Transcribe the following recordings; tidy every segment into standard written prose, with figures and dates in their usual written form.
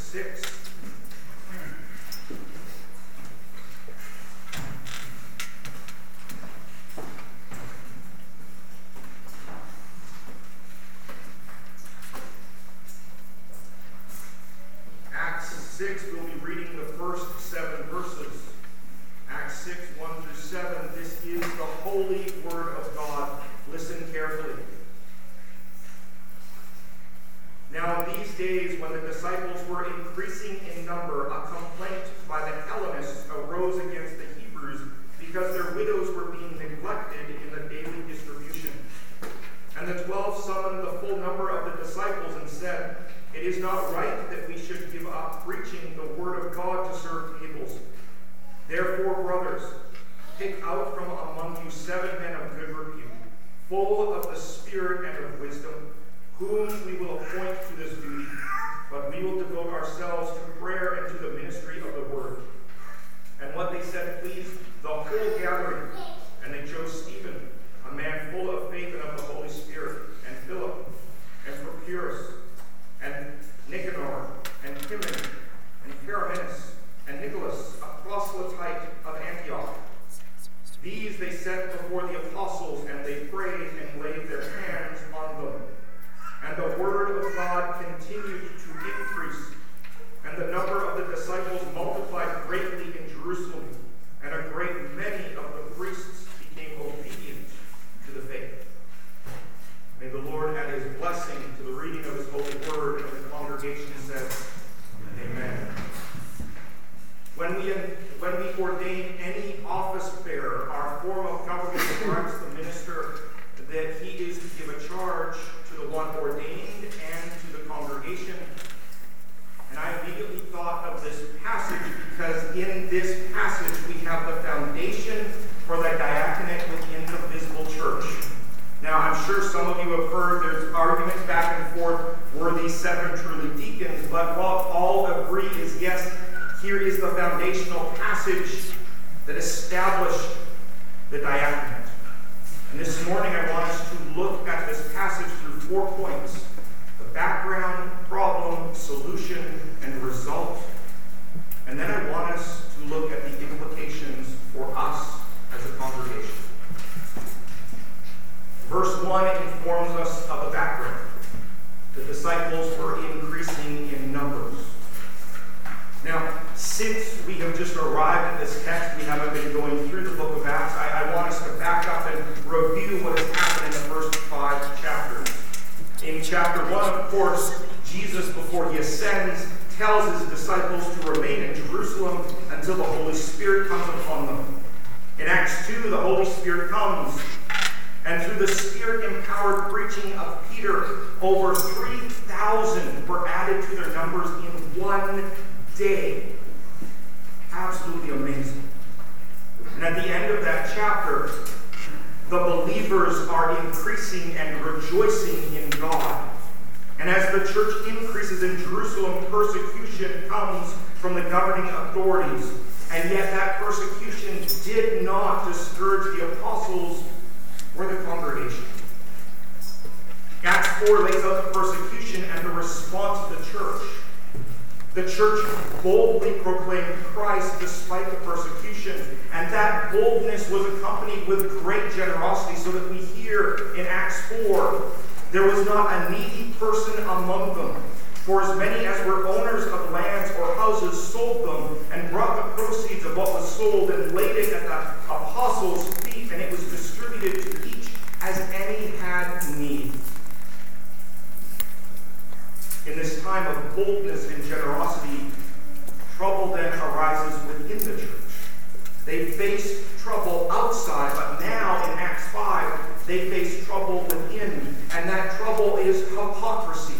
6. Acts 6, we'll be reading the first 7 verses. Acts 6, 1 through 7. This is the holy word of God. Listen carefully. Now in these days, when the disciples were increasing in number, a complaint by the Hellenists arose against the Hebrews because their widows were being neglected in the daily distribution. And the 12 summoned the full number of the disciples and said, "It is not right that we should give up preaching the word of God to serve tables. Therefore, brothers, pick out from among you 7 men of good repute, full of the Spirit and of wisdom, whom we will appoint to this duty, but we will devote ourselves to prayer and to the ministry of the word." And what they said pleased the whole gathering, and they chose Stephen, a man full of faith and of the Holy Spirit, and Philip, and Prochorus, and Nicanor, and Timon, and Paramenes, and Nicholas, a proselyte of Antioch. These they set before the apostles, and they prayed and laid their hands on them. And the word of God continued to increase, and the number of the disciples multiplied greatly in Jerusalem, and a great many of the priests became obedient to the faith. May the Lord add his blessing to the reading of his holy word, and the congregation says, Amen. When we ordain any office bearer, our form of government directs the minister that he is to give a charge to the one ordained and to the congregation. And I immediately thought of this passage because in this passage we have the foundation for the diaconate within the visible church. Now, I'm sure some of you have heard there's arguments back and forth, were these 7 truly deacons? But what all agree is, yes, here is the foundational passage that established the diaconate. And this morning I want us to look at this passage through 4 points: the background, problem, solution, and result. And then I want us to look at the implications for us as a congregation. Verse 1 informs us of the background. The disciples were increasing in numbers. Now, since we have just arrived at this text, we haven't been going through the book of Acts, I want us to back up and review what has happened in the first 5 chapters. In chapter 1, of course, Jesus, before he ascends, tells his disciples to remain in Jerusalem until the Holy Spirit comes upon them. In Acts 2, the Holy Spirit comes, and through the Spirit-empowered preaching of Peter, over 3,000 were added to their numbers in one day. Absolutely amazing. And at the end of that chapter, the believers are increasing and rejoicing in God. And as the church increases in Jerusalem, persecution comes from the governing authorities. And yet that persecution did not discourage the apostles or the congregation. Acts 4 lays out the persecution and the response of the church. The church boldly proclaimed Christ despite the persecution, and that boldness was accompanied with great generosity, so that we hear in Acts 4, there was not a needy person among them. For as many as were owners of lands or houses sold them, and brought the proceeds of what was sold and laid it at the apostles' feet, and it was distributed to each as any had need. In this time of boldness and generosity, trouble then arises within the church. They faced trouble outside, but now in Acts 5, they face trouble within, and that trouble is hypocrisy.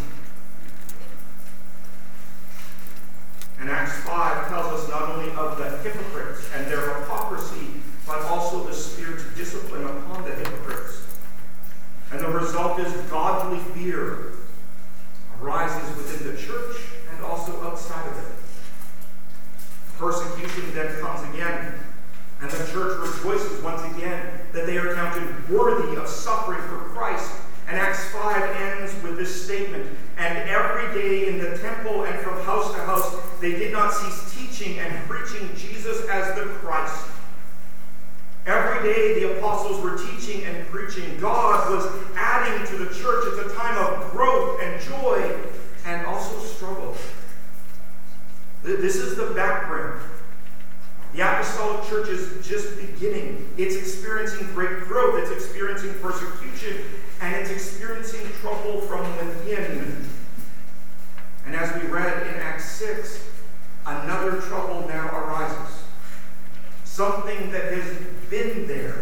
And Acts 5 tells us not only of the hypocrites and their hypocrisy, but also the Spirit's discipline upon the hypocrites. And the result is godly fear arises within the church and also outside of it. Persecution then comes again, and the church rejoices once again that they are counted worthy of suffering for Christ. And Acts 5 ends with this statement, And every day in the temple and from house to house, they did not cease teaching and preaching Jesus as the Christ. Every day the apostles were teaching and preaching. God was adding to the church. It's a time of growth and joy and also struggle. This is the background. The apostolic church is just beginning. It's experiencing great growth. It's experiencing persecution. And it's experiencing trouble from within. And as we read in Acts 6, another trouble now arises. Something that has been there,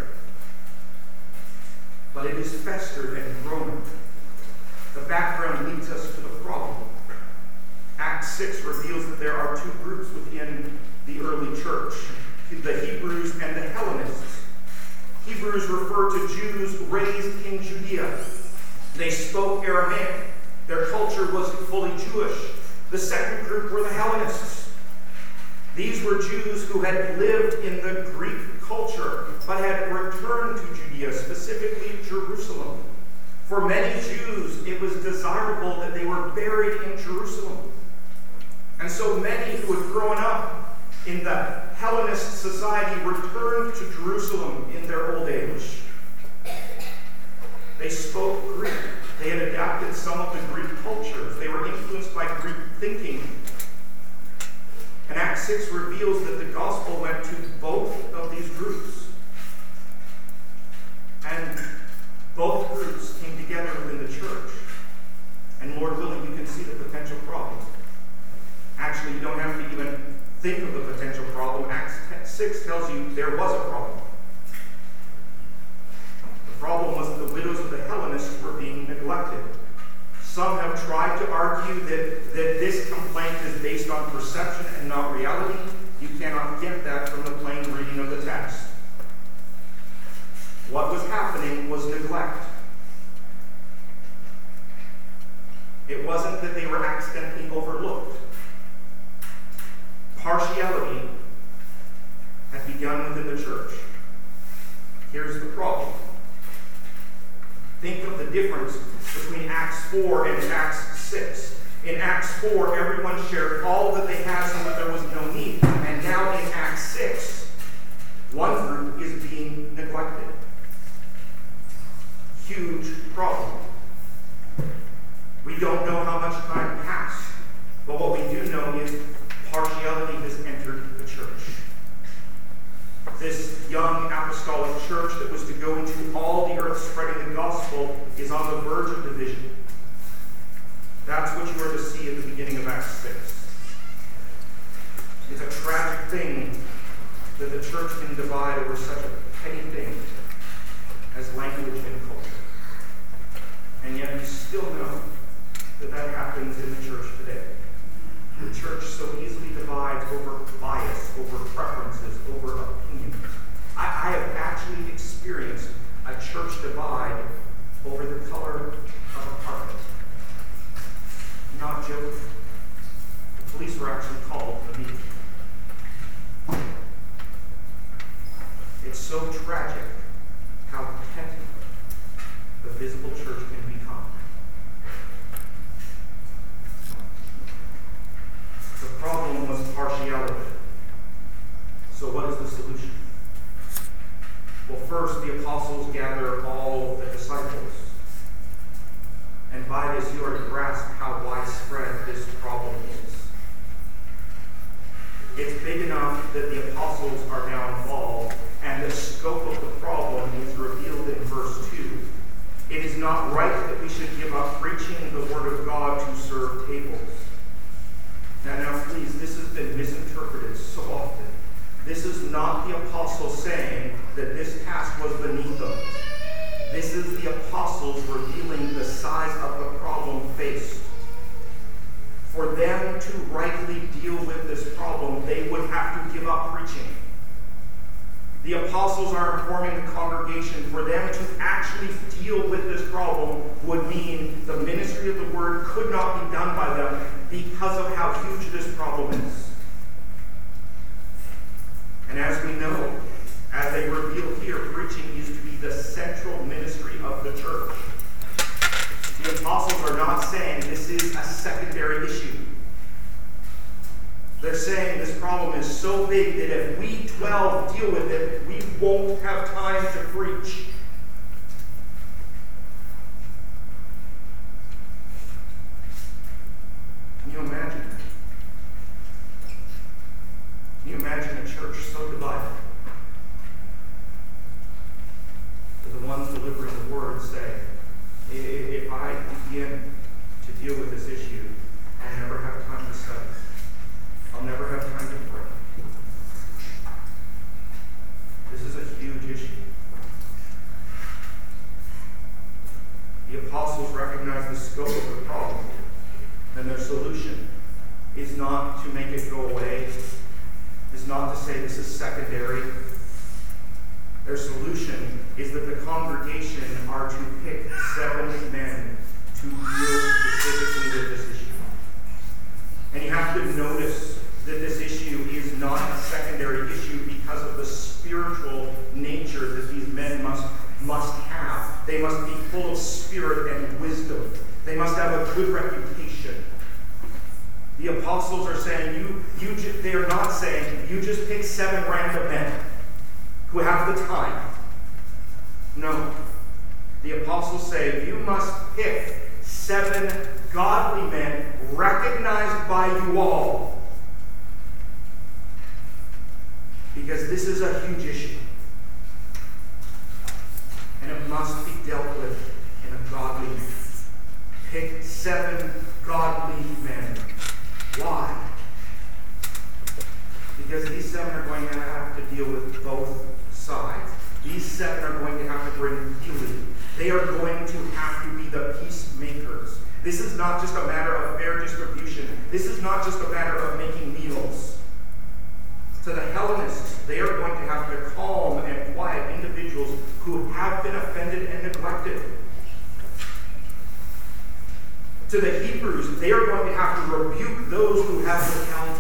but it is festered and grown. The background leads us to the problem. Acts 6 reveals that there are two groups within the early church, the Hebrews and the Hellenists. Hebrews refer to Jews raised in Judea. They spoke Aramaic. Their culture was fully Jewish. The second group were the Hellenists. These were Jews who had lived in the Greek culture, but had returned to Judea, specifically Jerusalem. For many Jews, it was desirable that they were buried in Jerusalem. And so many who had grown up in the Hellenist society returned to Jerusalem in their old age. They spoke Greek. They had adapted some of the Greek cultures. They were influenced by Greek thinking. And Acts 6 reveals that the gospel went to both of these groups. And both groups came together within the church. And Lord willing, you can see the potential problem. Actually, you don't have to even think of the potential problem. Acts 6 tells you there was a problem. The problem was that the widows of the Hellenists were being neglected. Some have tried to argue that this complaint is based on perception and not reality. You cannot get that from the plain reading of the text. What was happening was neglect. It wasn't that they were accidentally overlooked. Partiality had begun within the church. Here's the problem. Think of the difference between Acts 4 and Acts 6. In Acts 4, everyone shared all that they had so that there was no need. And now in Acts 6, one group is being neglected. Huge problem. We don't know how much time passed, but what we do know is partiality has entered the church. This young apostolic church that was to go into all the earth spreading the gospel is on the verge of division. That's what you are to see at the beginning of Acts 6. It's a tragic thing that the church can divide over such a petty thing as language and culture. And yet we still know that that happens in the church today. The church so easily divides over bias, over preferences, over opinions. I have actually experienced a church divide over the color of a carpet. I'm not joking. The police were actually called to meet. It's so tragic how petty the visible church can become. The problem was partiality. So what is the solution? Well, first, the apostles gather all the disciples. And by this, you are to grasp how widespread this problem is. It's big enough that the apostles are now involved, and the scope of the problem is revealed in verse 2. It is not right that we should give up preaching the word of God to serve tables. Now, please, this has been misinterpreted so often. This is not the apostles saying that this task was beneath them. This is the apostles revealing the size of the problem faced. For them to rightly deal with this problem, they would have to give up preaching. The apostles are informing the congregation for them to actually deal with this problem would mean the ministry of the word could not be done by them because of how huge this problem is. And as we know, as they reveal here, preaching is to be the central ministry of the church. The apostles are not saying this is a secondary issue. They're saying this problem is so big that if we 12 deal with it, we won't have time to preach. Can you imagine? Can you imagine a church so divided that the ones delivering the word say, if I begin to deal with this issue, I'll never have time to study. I'll never have time to pray. This is a huge issue. The apostles recognize the scope of the problem, and their solution is not to make it go away, is not to say this is secondary. Their solution is that the congregation are to pick 7 men to deal specifically with this issue. And you have to notice that this issue is not a secondary issue because of the spiritual nature that these men must have. They must be full of spirit and wisdom. They must have a good reputation. The apostles are saying, they are not saying, you just pick 7 random men who have the time. No. The apostles say, you must pick 7 godly men recognized by you all. Because this is a huge issue. And it must be dealt with in a godly manner. Pick 7 godly men. Why? Because these 7 are going to have to deal with both sides. These 7 are going to have to bring healing. They are going to have to be the peacemakers. This is not just a matter of fair distribution. This is not just a matter of making meals. To the Hellenists, they are going to have to calm and quiet individuals who have been offended and neglected. To the Hebrews, they are going to have to rebuke those who have withheld.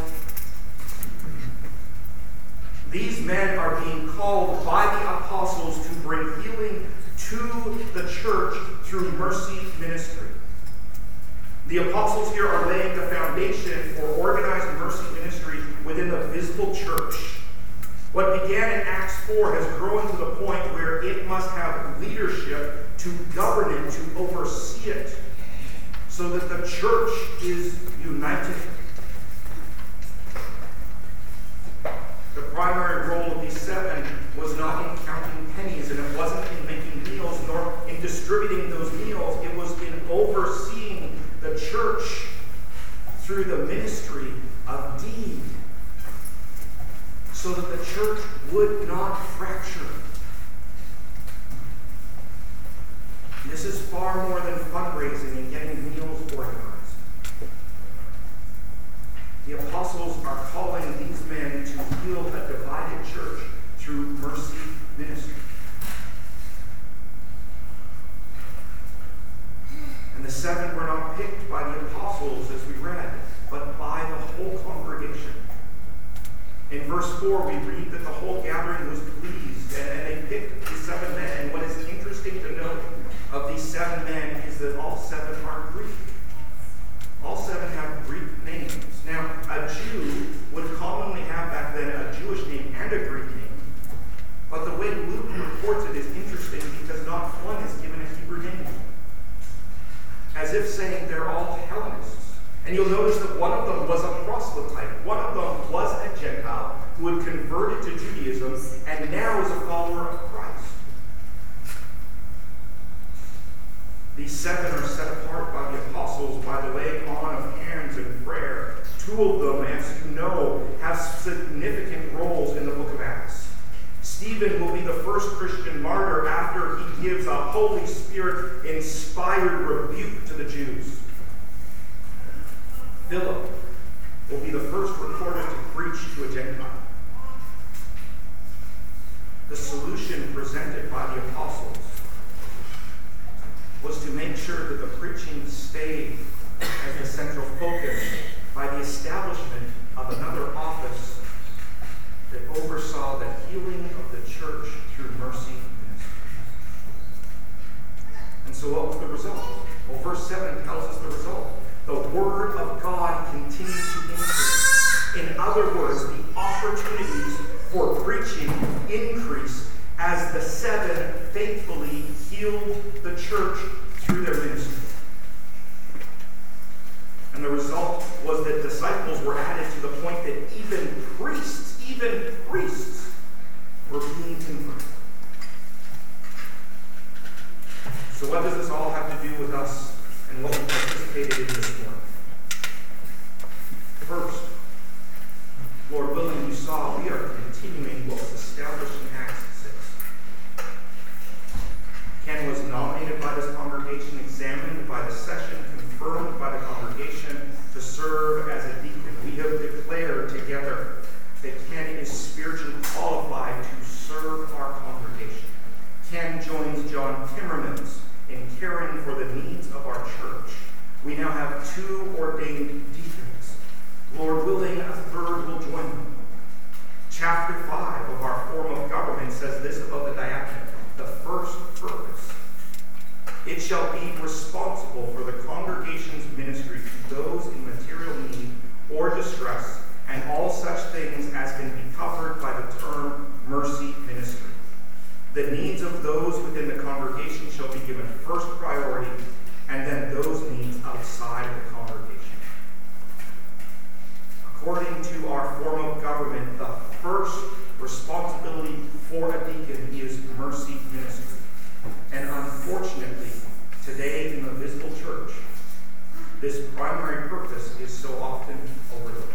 These men are being called by the apostles to bring healing to the church through mercy ministry. The apostles here are laying the foundation for organized mercy ministry within the visible church. What began in Acts 4 has grown to the point where it must have leadership to govern it, to oversee it, so that the church is united. The primary role of these 7 was not in counting pennies, and it wasn't in making meals, nor in distributing those meals. It was in overseeing the church through the ministry of deed, so that the church would not fracture. This is far more than fundraising and getting meals organized. The apostles are calling these men to heal a divided church through mercy ministry. And the 7 were not picked by the apostles, as we read, but by the whole congregation. In verse 4, we read that the whole gathering was pleased, and they picked the 7 men. And what is interesting to note of these 7 men is that all 7 are Greek. All 7 have Greek names. Now, a Jew would commonly have back then a Jewish name and a Greek name. But the way Luke reports it is interesting because not one is given a Hebrew name. As if saying they're all Hellenists. And you'll notice that one of them was a proselyte. One of them was a Gentile who had converted to Judaism and now is a follower of Christ. These 7 are set apart by the apostles by the laying on of hands and prayer. 2 of them, as you know, have significant roles in the book of Acts. Stephen will be the first Christian martyr after he gives a Holy Spirit-inspired rebuke to the Jews. Philip will be the first recorded to preach to a Gentile. The solution presented by the apostles was to make sure that the preaching stayed as the central focus by the establishment of another office that oversaw the healing of the church through mercy ministry. And so what was the result? Well, verse 7 tells us the result. The word of God continued to increase. In other words, the opportunities for preaching increased as the 7 faithfully healed the church through their ministry. And the result was that disciples were added to the point that even priests were being converted. So what does this all have to do with us and what we participated in this morning? First, Lord willing, you saw we are continuing what was established in Acts 6. Ken was nominated by this congregation, examined by the session, confirmed by the congregation to serve as a deacon. We have declared together that Ken is spiritually qualified to serve our congregation. Ken joins John Timmermans in caring for the needs of our church. We now have 2 ordained deacons. Lord willing, a third will join them. Chapter 5 of our form of government says this about the diaconate. The first purpose: it shall be responsible for the congregation's ministry to those in material need or distress, and all such things as can be covered by the term mercy ministry. The needs of those within the congregation shall be given first priority, and then those needs outside the congregation. According to our form of government, the first responsibility for a deacon is mercy ministry. And unfortunately, today in the visible church, this primary purpose is so often overlooked.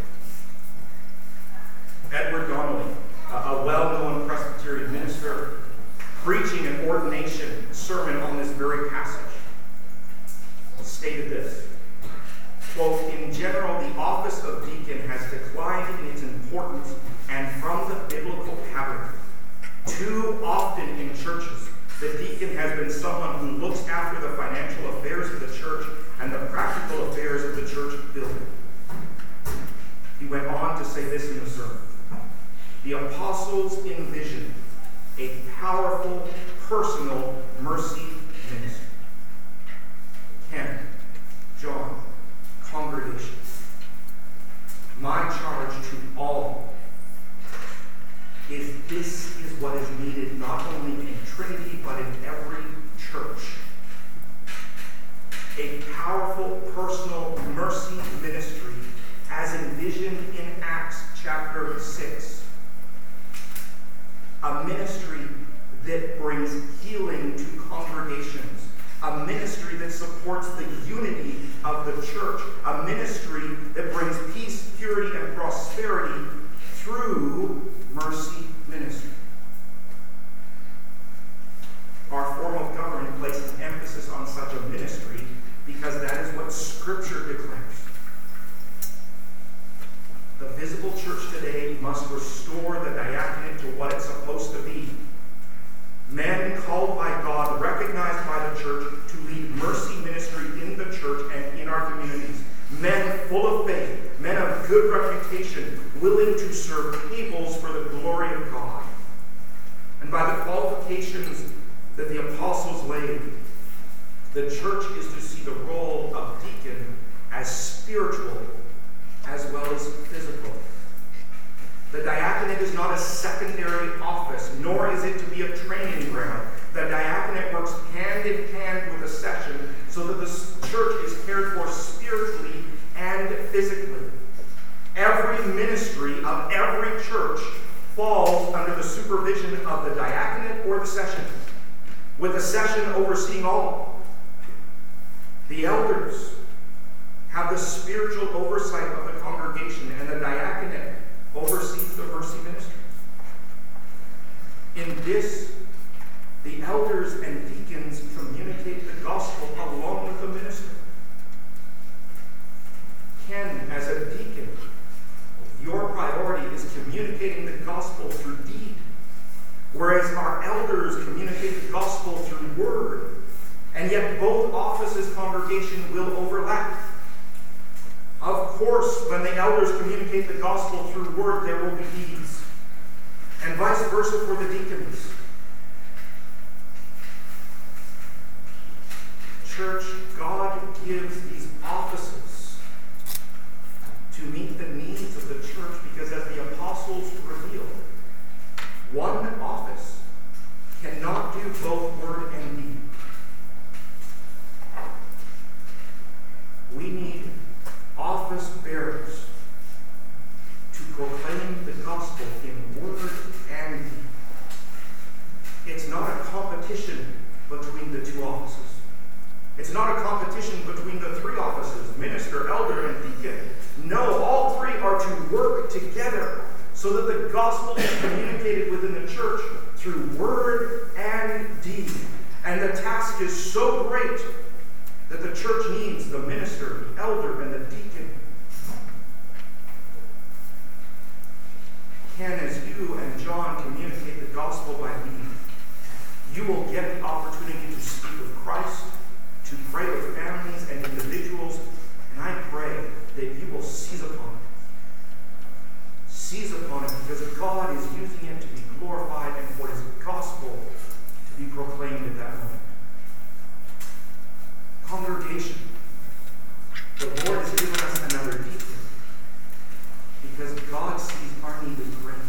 Edward Donnelly, a well-known Presbyterian minister, preaching an ordination sermon on this very passage, stated this, quote, "In general, the office of deacon has declined in its importance and from the biblical pattern. Too often in churches, the deacon has been someone who looks after the financial affairs of the church and the practical affairs of the church building." He went on to say this in the sermon. The apostles envisioned a powerful, personal mercy ministry. Ken, John, congregation, my charge to all is this is what is needed not only in Trinity but in every church. A powerful, personal mercy ministry as envisioned in Acts chapter 6. A ministry that brings healing to congregations. A ministry that supports the unity of the church. A ministry that brings peace, purity, and prosperity through mercy ministry. Our form of government places emphasis on such a ministry because that is what Scripture declares. The visible church today must restore the diaconate to what it's supposed to be. Men called by God, recognized by the church to lead mercy ministry in the church and in our communities. Men full of faith, men of good reputation, willing to serve tables for the glory of God. And by the qualifications that the apostles laid, the church is to see the role of deacon as spiritual as well as physical. The diaconate is not a secondary office, nor is it to be a training ground. The diaconate works hand in hand with the session so that the church is cared for spiritually and physically. Every ministry of every church falls under the supervision of the diaconate or the session, with the session overseeing all. The elders have the spiritual oversight of the congregation, and the diaconate oversees the mercy ministry. In this, the elders and deacons communicate the gospel along with the minister. Ken, as a deacon, your priority is communicating the gospel through deed, whereas our elders communicate the gospel through word. And yet both offices' congregation will overlap. Of course, when the elders communicate the gospel through word, there will be deeds. And vice versa for the deacons. Church, God gives these offices to meet the needs of the church because, as the apostles revealed, one office cannot do both word and deed. We need office bearers to proclaim the gospel in word and deed. It's not a competition between the two offices. It's not a competition between the three offices, minister, elder, and deacon. No, all three are to work together so that the gospel is communicated within the church through word and deed. And the task is so great that the church needs the minister, the elder, and the deacon. Can, as you and John communicate the gospel by deed, you will get the opportunity to speak of Christ, to pray with families and individuals, and I pray that you will seize upon it. Seize upon it because God is using it to be glorified and for his gospel to be proclaimed at that moment. Congregation, the Lord has given us another deacon because God sees our need is great.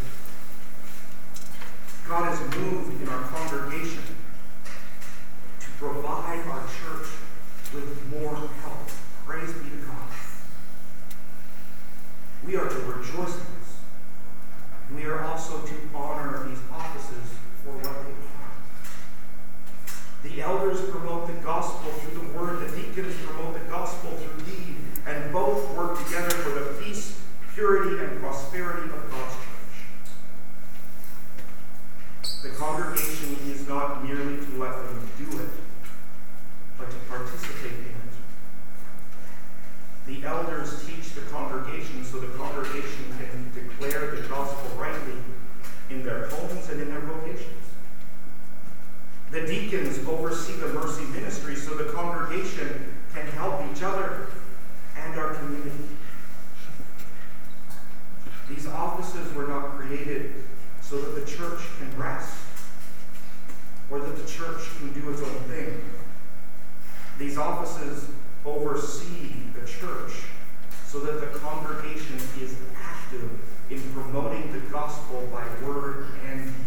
God has moved in our congregation to provide our church with more help. Praise be to God. We are to rejoice in this. We are also to honor these offices for what they are. The elders promote the gospel through the word. The deacons promote the gospel through deed. And both work together for the peace, purity, and prosperity of God's church. The congregation is not merely to let them do it, but to participate in it. The elders teach the congregation so the congregation can declare the gospel rightly in their homes and in their vocations. The deacons oversee the mercy ministry so the congregation can help each other and our community. These offices were not created so that the church can rest or that the church can do its own thing. These offices oversee the church so that the congregation is active in promoting the gospel by word and deed.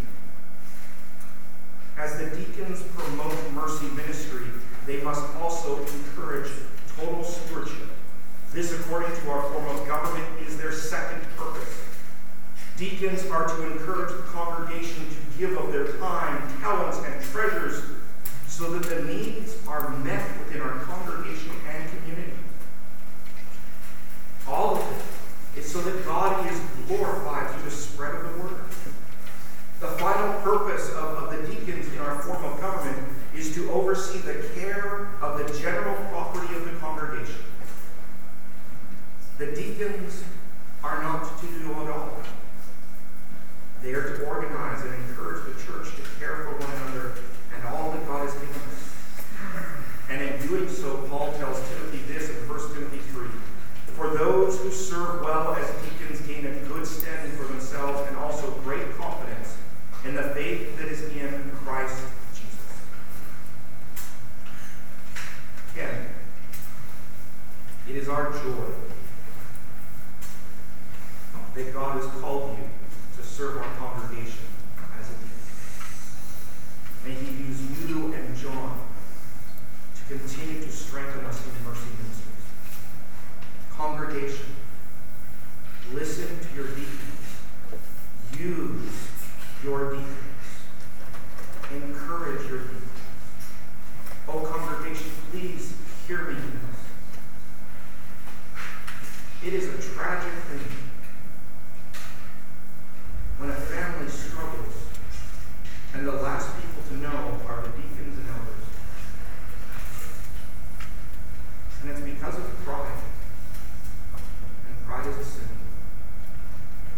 As the deacons promote mercy ministry, they must also encourage total stewardship. This, according to our form of government, is their second purpose. Deacons are to encourage the congregation to give of their time, talents, and treasures so that the needs are met within our congregation and community. All of it is so that God is glorified through the spread of the word. The final purpose of the deacons in our form of government is to oversee the care of the general property of the congregation. The deacons are not to do it all. They are to organize and encourage the church to care for one another and all that God has given us. And in doing so, Paul tells Timothy this in 1 Timothy 3. For those who serve well as deacons gain a good standing for themselves and also great confidence in the faith that is in Christ Jesus. Again, it is our joy that God has called you to serve our congregation as a deacon. May he use you and John to continue to strengthen us in mercy ministries. Congregation, listen to your deacons. Use your deacons. Encourage your deacons. Oh, congregation, please hear me in this. It is a tragic thing when a family struggles and the last people to know are the deacons and elders. And it's because of pride. And pride is a sin.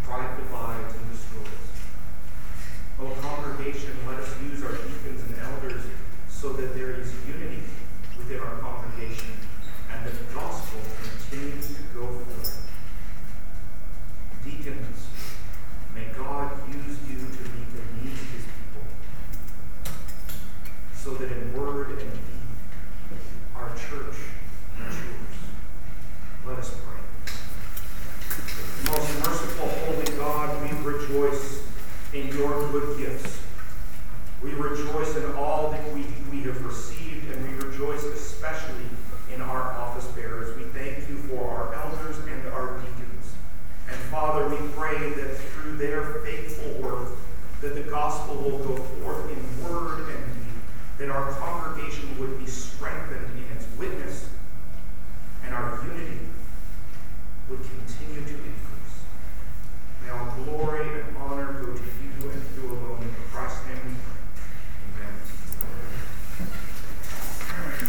in your good gifts. We rejoice in all that we have received, and we rejoice especially in our office bearers. We thank you for our elders and our deacons. And Father, we pray that through their faithful work, that the gospel will go forth in word and deed, that our congregation would be strengthened in its witness, and our unity would continue to increase. May all glory